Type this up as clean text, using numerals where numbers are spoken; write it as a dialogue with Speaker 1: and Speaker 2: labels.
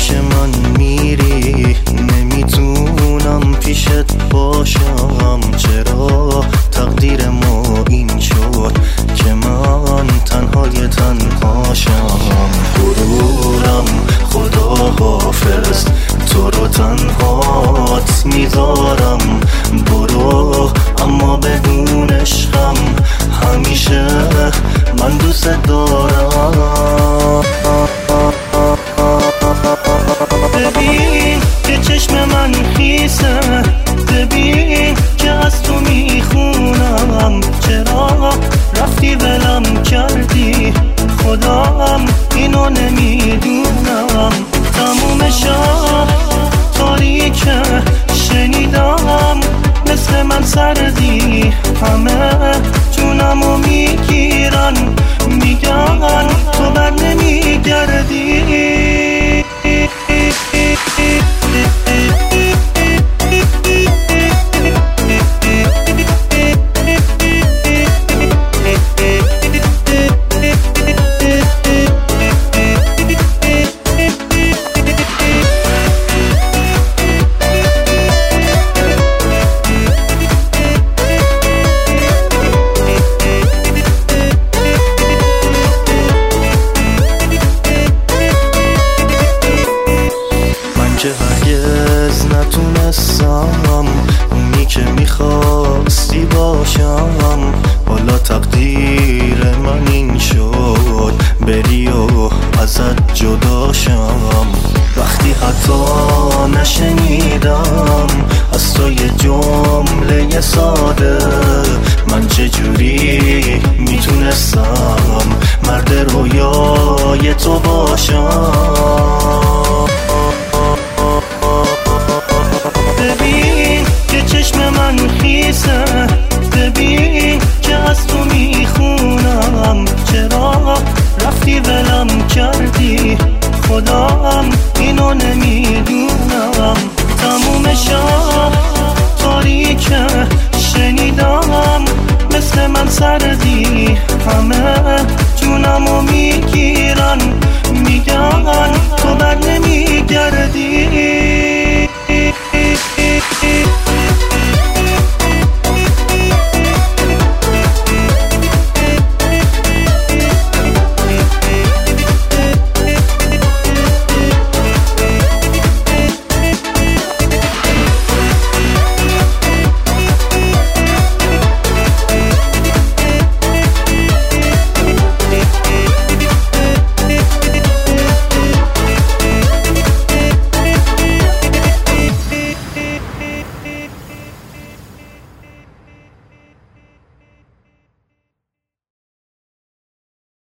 Speaker 1: پیش من میری، نمیتونم پیشت باشم. چرا تقدیر ما این شد که من تنهای تنهاشم؟ غرورم خدا حافظ، تو رو تنهات میذارم. برو اما بدون عشقم، همیشه من دوست دارم. ببین که چشم من خیسه، ببین که از تو میخونم. چرا رفتی ولم کردی؟ خودم اینو نمیدونم. تموم شب تاریکه، شنیدم مثل من سردی. همه جونمو میگیرن، میگن تو بر نمیگردی. که هرگز نتونستم اونی که میخواستی باشم. حالا تقدیر من این شد بری و ازت جداشم. وقتی حتی نشنیدم از تو یه جمله ساده، من چجوری میتونستم مرد رویای تو باشم؟